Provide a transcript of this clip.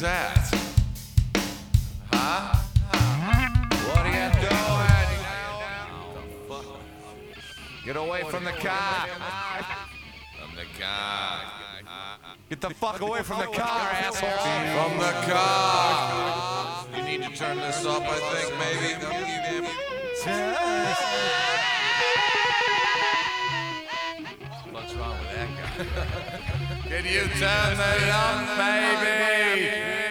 that? Huh? What are you doing? Get away from the car. From the car. Get the fuck away from the car, asshole. From the car. You need to turn this up, I think, maybe. What's wrong with that guy? Can you turn that up, baby?